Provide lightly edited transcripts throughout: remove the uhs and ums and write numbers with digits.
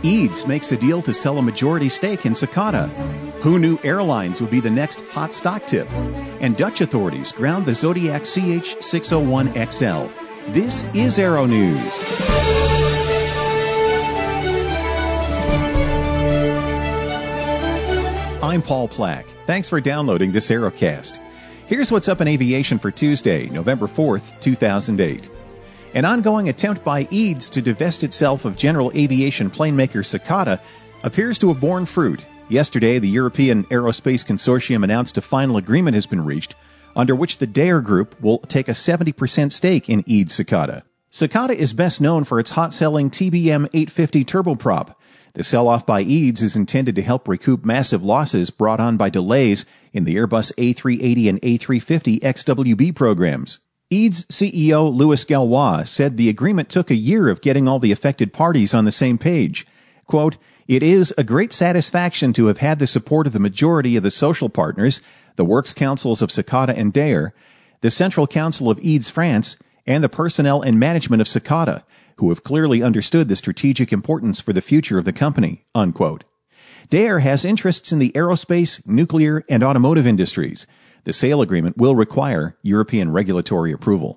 Eads makes a deal to sell a majority stake in Cicada. Who knew airlines would be the next hot stock tip? And Dutch authorities ground the Zodiac CH601XL. This is Aero News. I'm Paul Plack. Thanks for downloading this Aerocast. Here's what's up in aviation for Tuesday, November 4th, 2008. An ongoing attempt by Eads to divest itself of general aviation plane maker Cicada appears to have borne fruit. Yesterday, the European Aerospace Consortium announced a final agreement has been reached, under which the Daher Group will take a 70% stake in Eads Cicada. Cicada is best known for its hot-selling TBM 850 turboprop. The sell-off by Eads is intended to help recoup massive losses brought on by delays in the Airbus A380 and A350 XWB programs. Eads CEO Louis Gallois said the agreement took a year of getting all the affected parties on the same page. Quote, "It is a great satisfaction to have had the support of the majority of the social partners, the works councils of Cicada and Daher, the Central Council of Eads France, and the personnel and management of Cicada, who have clearly understood the strategic importance for the future of the company," unquote. Daher has interests in the aerospace, nuclear, and automotive industries. The sale agreement will require European regulatory approval.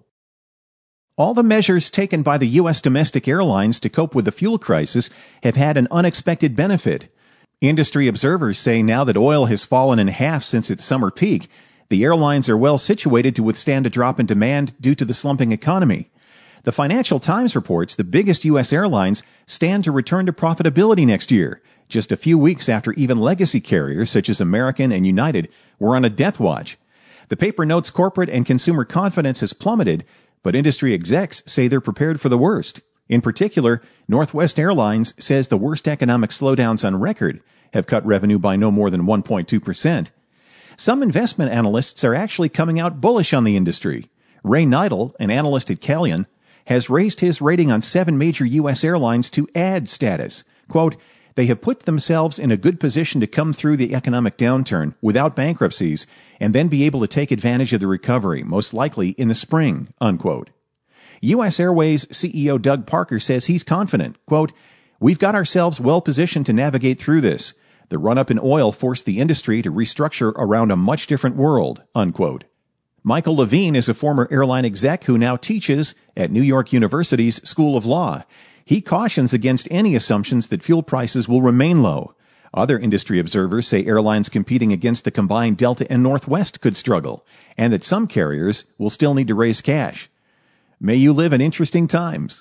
All the measures taken by the U.S. domestic airlines to cope with the fuel crisis have had an unexpected benefit. Industry observers say now that oil has fallen in half since its summer peak, the airlines are well situated to withstand a drop in demand due to the slumping economy. The Financial Times reports the biggest U.S. airlines stand to return to profitability next year, just a few weeks after even legacy carriers such as American and United were on a death watch. The paper notes corporate and consumer confidence has plummeted, but industry execs say they're prepared for the worst. In particular, Northwest Airlines says the worst economic slowdowns on record have cut revenue by no more than 1.2%. Some investment analysts are actually coming out bullish on the industry. Ray Neidl, an analyst at Callion, has raised his rating on 7 major U.S. airlines to add status. Quote, "They have put themselves in a good position to come through the economic downturn without bankruptcies and then be able to take advantage of the recovery, most likely in the spring," unquote. U.S. Airways CEO Doug Parker says he's confident. Quote, "We've got ourselves well positioned to navigate through this. The run-up in oil forced the industry to restructure around a much different world," unquote. Michael Levine is a former airline exec who now teaches at New York University's School of Law. He cautions against any assumptions that fuel prices will remain low. Other industry observers say airlines competing against the combined Delta and Northwest could struggle, and that some carriers will still need to raise cash. May you live in interesting times.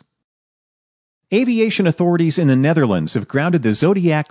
Aviation authorities in the Netherlands have grounded the Zodiac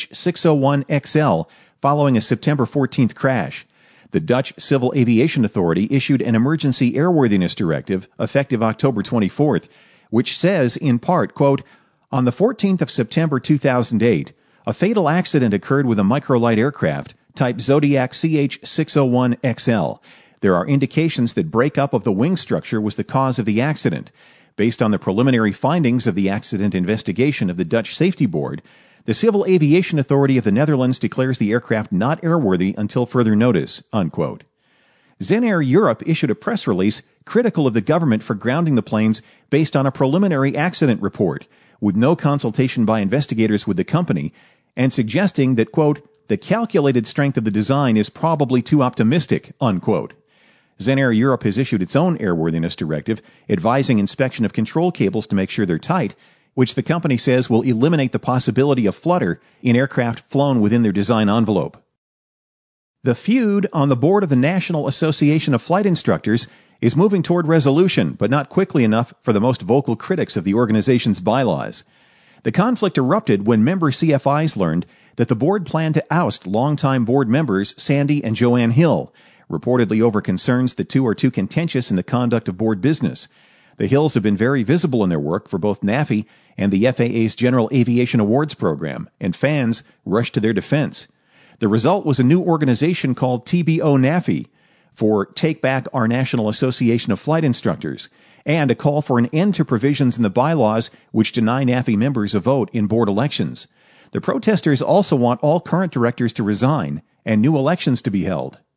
CH601XL following a September 14th crash. The Dutch Civil Aviation Authority issued an emergency airworthiness directive effective October 24th, which says, in part, quote, "On the 14th of September 2008, a fatal accident occurred with a microlight aircraft, type Zodiac CH601XL. There are indications that breakup of the wing structure was the cause of the accident. Based on the preliminary findings of the accident investigation of the Dutch Safety Board, the Civil Aviation Authority of the Netherlands declares the aircraft not airworthy until further notice," unquote. Zenair Europe issued a press release critical of the government for grounding the planes based on a preliminary accident report, with no consultation by investigators with the company, and suggesting that, quote, "the calculated strength of the design is probably too optimistic," unquote. Zenair Europe has issued its own airworthiness directive, advising inspection of control cables to make sure they're tight, which the company says will eliminate the possibility of flutter in aircraft flown within their design envelope. The feud on the board of the National Association of Flight Instructors is moving toward resolution, but not quickly enough for the most vocal critics of the organization's bylaws. The conflict erupted when member CFIs learned that the board planned to oust longtime board members Sandy and Joanne Hill, reportedly over concerns the two are too contentious in the conduct of board business. The Hills have been very visible in their work for both NAFI and the FAA's General Aviation Awards program, and fans rushed to their defense. The result was a new organization called TBO NAFI, for Take Back Our National Association of Flight Instructors, and a call for an end to provisions in the bylaws which deny NAFI members a vote in board elections. The protesters also want all current directors to resign and new elections to be held.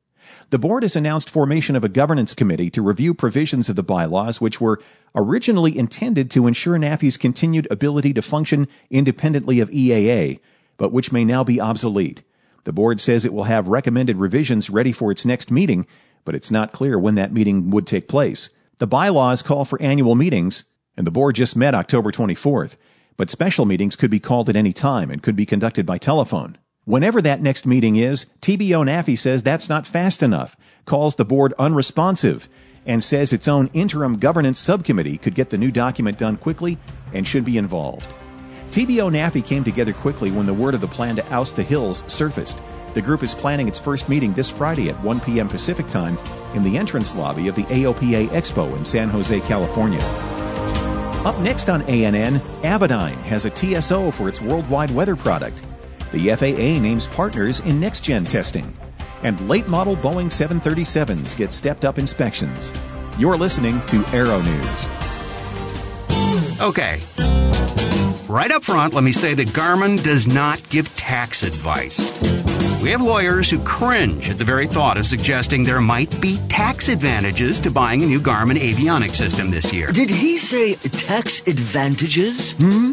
The board has announced formation of a governance committee to review provisions of the bylaws which were originally intended to ensure NAFI's continued ability to function independently of EAA, but which may now be obsolete. The board says it will have recommended revisions ready for its next meeting, but it's not clear when that meeting would take place. The bylaws call for annual meetings, and the board just met October 24th, but special meetings could be called at any time and could be conducted by telephone. Whenever that next meeting is, TBO NAFI says that's not fast enough, calls the board unresponsive, and says its own interim governance subcommittee could get the new document done quickly and should be involved. TBO NAFI came together quickly when the word of the plan to oust the Hills surfaced. The group is planning its first meeting this Friday at 1 p.m. Pacific Time in the entrance lobby of the AOPA Expo in San Jose, California. Up next on ANN, Avidyne has a TSO for its worldwide weather product. The FAA names partners in next-gen testing. And late-model Boeing 737s get stepped-up inspections. You're listening to Aero News. Okay. Right up front, let me say that Garmin does not give tax advice. We have lawyers who cringe at the very thought of suggesting there might be tax advantages to buying a new Garmin avionics system this year. Did he say tax advantages?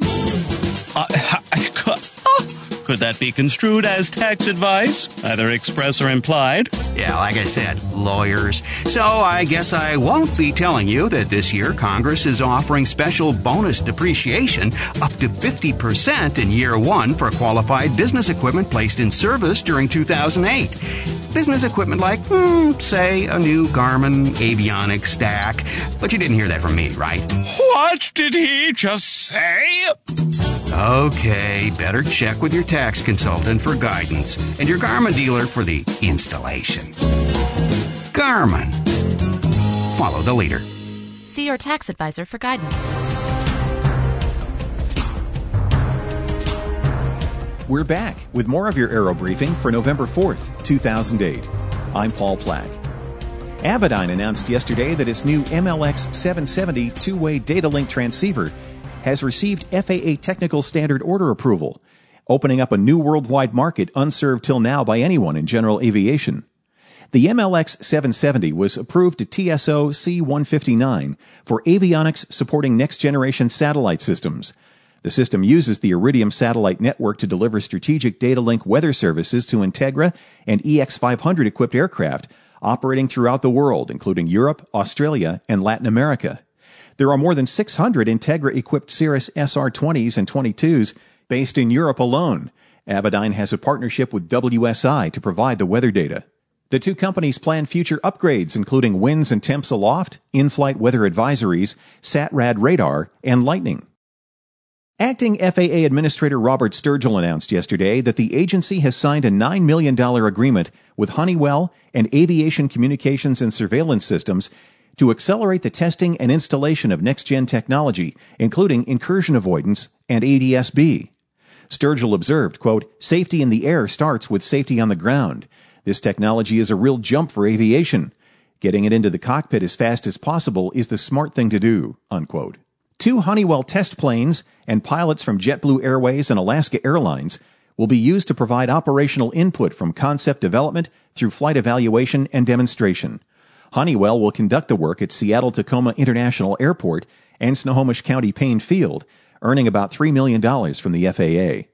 Could that be construed as tax advice, either express or implied? Yeah, like I said, lawyers. So I guess I won't be telling you that this year Congress is offering special bonus depreciation up to 50% in year one for qualified business equipment placed in service during 2008. Business equipment like, say, a new Garmin avionics stack. But you didn't hear that from me, right? What did he just say? Okay, better check with your tax consultant for guidance and your Garmin dealer for the installation. Garmin. Follow the leader. See your tax advisor for guidance. We're back with more of your Aero Briefing for November 4th, 2008. I'm Paul Plack. Avidyne announced yesterday that its new MLX 770 two-way data link transceiver has received FAA technical standard order approval, opening up a new worldwide market unserved till now by anyone in general aviation. The MLX 770 was approved to TSO C159 for avionics supporting next-generation satellite systems. The system uses the Iridium satellite network to deliver strategic data link weather services to Integra and EX500 equipped aircraft operating throughout the world, including Europe, Australia, and Latin America. There are more than 600 Integra-equipped Cirrus SR-20s and 22s based in Europe alone. Avidyne has a partnership with WSI to provide the weather data. The two companies plan future upgrades, including winds and temps aloft, in-flight weather advisories, SATRAD radar, and lightning. Acting FAA Administrator Robert Sturgill announced yesterday that the agency has signed a $9 million agreement with Honeywell and Aviation Communications and Surveillance Systems to accelerate the testing and installation of next-gen technology, including incursion avoidance and ADS-B. Sturgill observed, quote, "Safety in the air starts with safety on the ground. This technology is a real jump for aviation. Getting it into the cockpit as fast as possible is the smart thing to do," unquote. 2 Honeywell test planes and pilots from JetBlue Airways and Alaska Airlines will be used to provide operational input from concept development through flight evaluation and demonstration. Honeywell will conduct the work at Seattle-Tacoma International Airport and Snohomish County Payne Field, earning about $3 million from the FAA.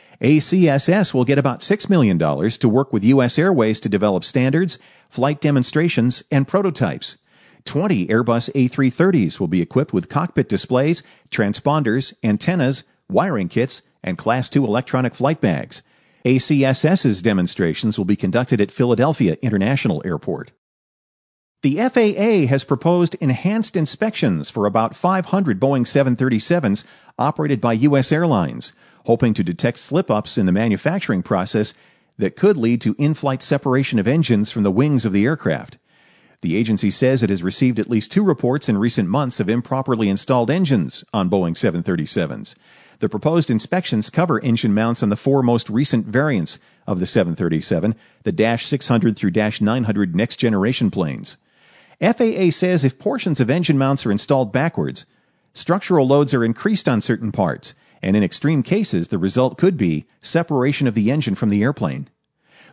ACSS will get about $6 million to work with U.S. Airways to develop standards, flight demonstrations, and prototypes. 20 Airbus A330s will be equipped with cockpit displays, transponders, antennas, wiring kits, and Class II electronic flight bags. ACSS's demonstrations will be conducted at Philadelphia International Airport. The FAA has proposed enhanced inspections for about 500 Boeing 737s operated by U.S. airlines, hoping to detect slip-ups in the manufacturing process that could lead to in-flight separation of engines from the wings of the aircraft. The agency says it has received at least 2 reports in recent months of improperly installed engines on Boeing 737s. The proposed inspections cover engine mounts on the 4 most recent variants of the 737, the -600 through -900 next-generation planes. FAA says if portions of engine mounts are installed backwards, structural loads are increased on certain parts, and in extreme cases the result could be separation of the engine from the airplane.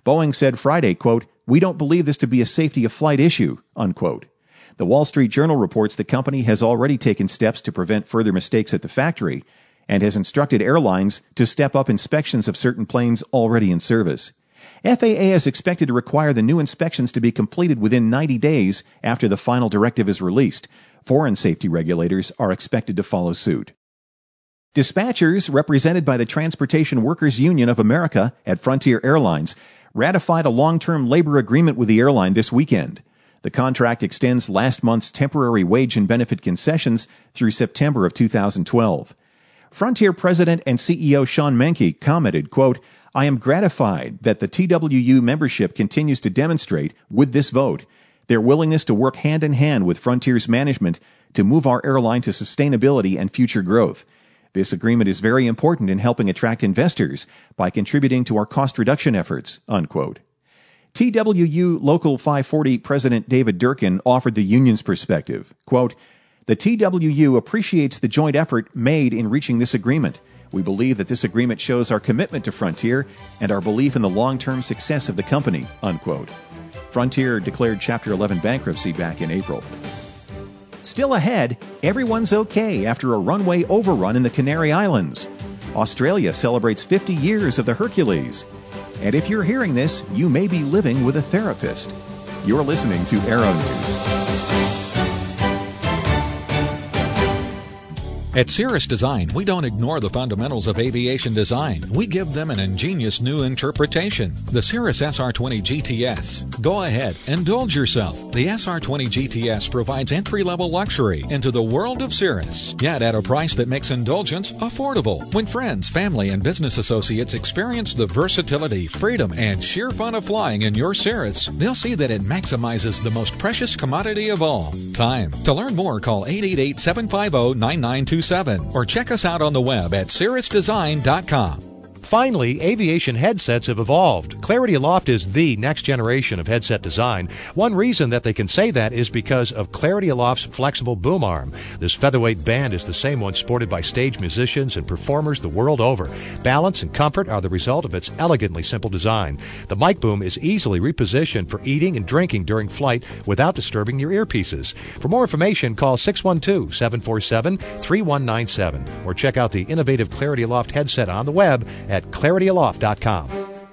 Boeing said Friday, quote, "We don't believe this to be a safety of flight issue," unquote. The Wall Street Journal reports the company has already taken steps to prevent further mistakes at the factory and has instructed airlines to step up inspections of certain planes already in service. FAA is expected to require the new inspections to be completed within 90 days after the final directive is released. Foreign safety regulators are expected to follow suit. Dispatchers, represented by the Transportation Workers Union of America at Frontier Airlines, ratified a long-term labor agreement with the airline this weekend. The contract extends last month's temporary wage and benefit concessions through September of 2012. Frontier President and CEO Sean Menke commented, quote, "I am gratified that the TWU membership continues to demonstrate, with this vote, their willingness to work hand in hand with Frontier's management to move our airline to sustainability and future growth. This agreement is very important in helping attract investors by contributing to our cost reduction efforts," unquote. TWU Local 540 President David Durkin offered the union's perspective. Quote, "The TWU appreciates the joint effort made in reaching this agreement. We believe that this agreement shows our commitment to Frontier and our belief in the long-term success of the company," unquote. Frontier declared Chapter 11 bankruptcy back in April. Still ahead, everyone's okay after a runway overrun in the Canary Islands. Australia celebrates 50 years of the Hercules. And if you're hearing this, you may be living with a therapist. You're listening to Aero News. At Cirrus Design, we don't ignore the fundamentals of aviation design. We give them an ingenious new interpretation. The Cirrus SR20 GTS. Go ahead, indulge yourself. The SR20 GTS provides entry-level luxury into the world of Cirrus, yet at a price that makes indulgence affordable. When friends, family, and business associates experience the versatility, freedom, and sheer fun of flying in your Cirrus, they'll see that it maximizes the most precious commodity of all, time. To learn more, call 888-750-9927. Or check us out on the web at cirrusdesign.com. Finally, aviation headsets have evolved. Clarity Aloft is the next generation of headset design. One reason that they can say that is because of Clarity Aloft's flexible boom arm. This featherweight band is the same one sported by stage musicians and performers the world over. Balance and comfort are the result of its elegantly simple design. The mic boom is easily repositioned for eating and drinking during flight without disturbing your earpieces. For more information, call 612-747-3197 or check out the innovative Clarity Aloft headset on the web at clarityaloft.com.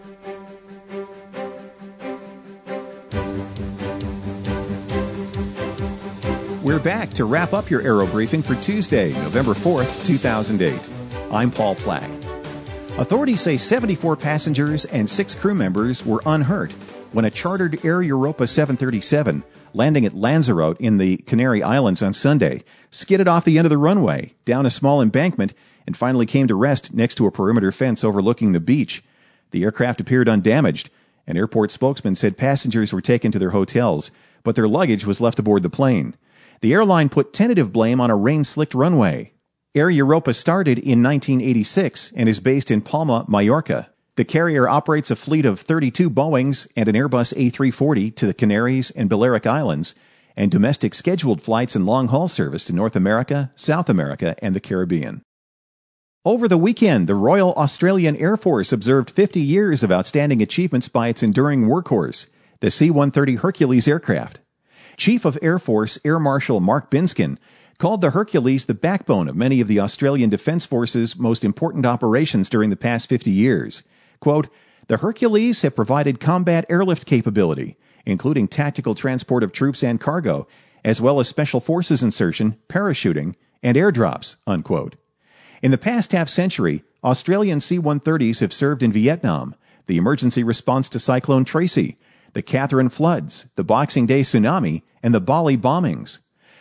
We're back to wrap up your Aero Briefing for Tuesday, November 4th, 2008. I'm Paul Plack. Authorities say 74 passengers and 6 crew members were unhurt when a chartered Air Europa 737 landing at Lanzarote in the Canary Islands on Sunday skidded off the end of the runway, down a small embankment, and finally came to rest next to a perimeter fence overlooking the beach. The aircraft appeared undamaged. An airport spokesman said passengers were taken to their hotels, but their luggage was left aboard the plane. The airline put tentative blame on a rain-slicked runway. Air Europa started in 1986 and is based in Palma, Mallorca. The carrier operates a fleet of 32 Boeings and an Airbus A340 to the Canaries and Balearic Islands, and domestic scheduled flights and long-haul service to North America, South America, and the Caribbean. Over the weekend, the Royal Australian Air Force observed 50 years of outstanding achievements by its enduring workhorse, the C-130 Hercules aircraft. Chief of Air Force Air Marshal Mark Binskin called the Hercules the backbone of many of the Australian Defence Force's most important operations during the past 50 years. Quote, "The Hercules have provided combat airlift capability, including tactical transport of troops and cargo, as well as special forces insertion, parachuting, and airdrops," unquote. In the past half-century, Australian C-130s have served in Vietnam, the emergency response to Cyclone Tracy, the Catherine floods, the Boxing Day tsunami, and the Bali bombings.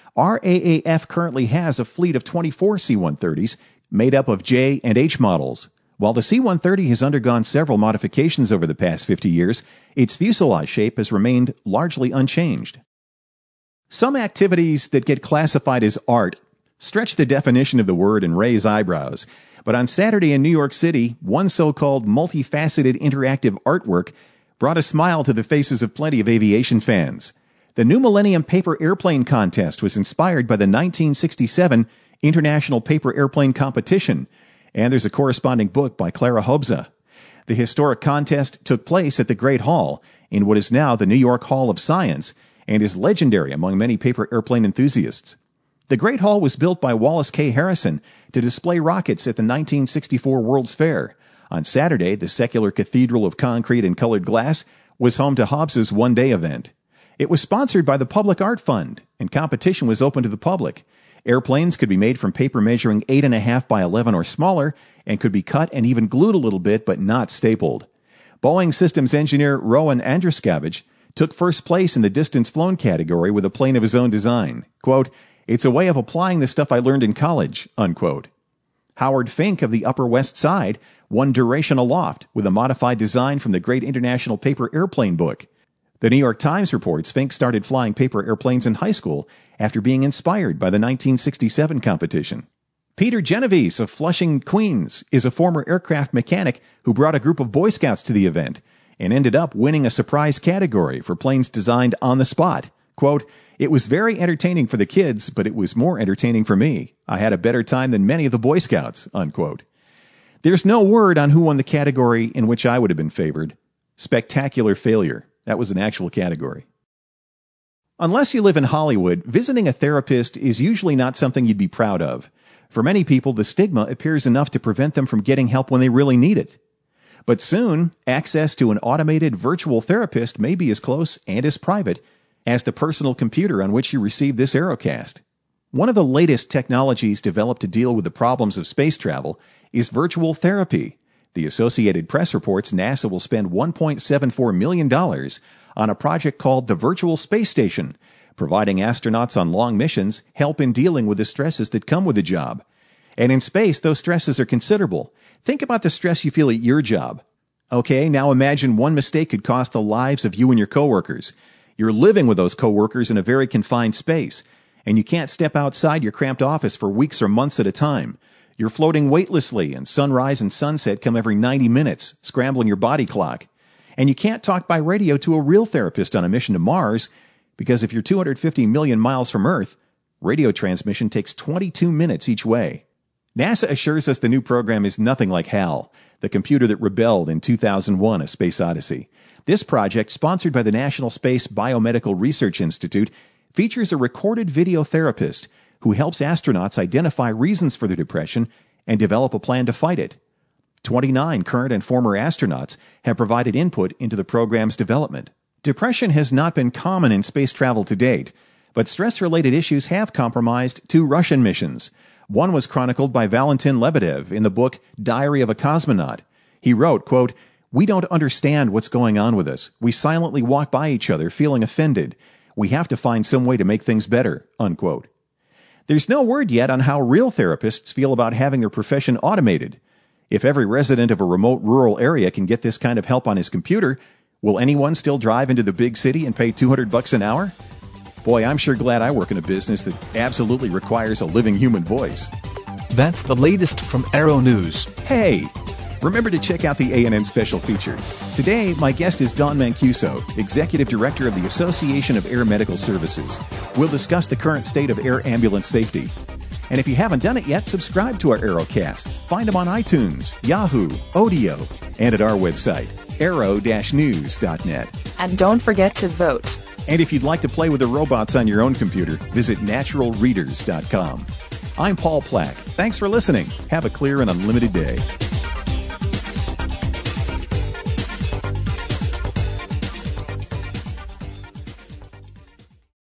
RAAF currently has a fleet of 24 C-130s made up of J and H models. While the C-130 has undergone several modifications over the past 50 years, its fuselage shape has remained largely unchanged. Some activities that get classified as art stretch the definition of the word and raise eyebrows. But on Saturday in New York City, one so-called multifaceted interactive artwork brought a smile to the faces of plenty of aviation fans. The New Millennium Paper Airplane Contest was inspired by the 1967 International Paper Airplane Competition, and there's a corresponding book by Clara Hobza. The historic contest took place at the Great Hall in what is now the New York Hall of Science and is legendary among many paper airplane enthusiasts. The Great Hall was built by Wallace K. Harrison to display rockets at the 1964 World's Fair. On Saturday, the secular cathedral of concrete and colored glass was home to Hobbs's one-day event. It was sponsored by the Public Art Fund, and competition was open to the public. Airplanes could be made from paper measuring 8.5 by 11 or smaller and could be cut and even glued a little bit but not stapled. Boeing systems engineer Rowan Andruskavich took first place in the distance flown category with a plane of his own design. Quote, "It's a way of applying the stuff I learned in college," unquote. Howard Fink of the Upper West Side won Duration Aloft with a modified design from the Great International Paper Airplane book. The New York Times reports Fink started flying paper airplanes in high school after being inspired by the 1967 competition. Peter Genovese of Flushing, Queens, is a former aircraft mechanic who brought a group of Boy Scouts to the event and ended up winning a surprise category for planes designed on the spot. Quote, "It was very entertaining for the kids, but it was more entertaining for me. I had a better time than many of the Boy Scouts," unquote. There's no word on who won the category in which I would have been favored. Spectacular failure. That was an actual category. Unless you live in Hollywood, visiting a therapist is usually not something you'd be proud of. For many people, the stigma appears enough to prevent them from getting help when they really need it. But soon, access to an automated virtual therapist may be as close and as private as the personal computer on which you receive this Aerocast. One of the latest technologies developed to deal with the problems of space travel is virtual therapy. The Associated Press reports NASA will spend $1.74 million on a project called the Virtual Space Station, providing astronauts on long missions help in dealing with the stresses that come with the job. And in space, those stresses are considerable. Think about the stress you feel at your job. Okay, now imagine one mistake could cost the lives of you and your coworkers. You're living with those coworkers in a very confined space, and you can't step outside your cramped office for weeks or months at a time. You're floating weightlessly, and sunrise and sunset come every 90 minutes, scrambling your body clock. And you can't talk by radio to a real therapist on a mission to Mars, because if you're 250 million miles from Earth, radio transmission takes 22 minutes each way. NASA assures us the new program is nothing like HAL, the computer that rebelled in 2001, A Space Odyssey. This project, sponsored by the National Space Biomedical Research Institute, features a recorded video therapist who helps astronauts identify reasons for their depression and develop a plan to fight it. 29 current and former astronauts have provided input into the program's development. Depression has not been common in space travel to date, but stress-related issues have compromised 2 Russian missions. One was chronicled by Valentin Lebedev in the book Diary of a Cosmonaut. He wrote, quote, "We don't understand what's going on with us. We silently walk by each other feeling offended. We have to find some way to make things better," unquote. There's no word yet on how real therapists feel about having their profession automated. If every resident of a remote rural area can get this kind of help on his computer, will anyone still drive into the big city and pay $200 an hour? Boy, I'm sure glad I work in a business that absolutely requires a living human voice. That's the latest from Aero News. Hey! Remember to check out the A&N special feature. Today, my guest is Don Mancuso, Executive Director of the Association of Air Medical Services. We'll discuss the current state of air ambulance safety. And if you haven't done it yet, subscribe to our Aerocasts. Find them on iTunes, Yahoo, Odeo, and at our website, aero-news.net. And don't forget to vote. And if you'd like to play with the robots on your own computer, visit naturalreaders.com. I'm Paul Plack. Thanks for listening. Have a clear and unlimited day.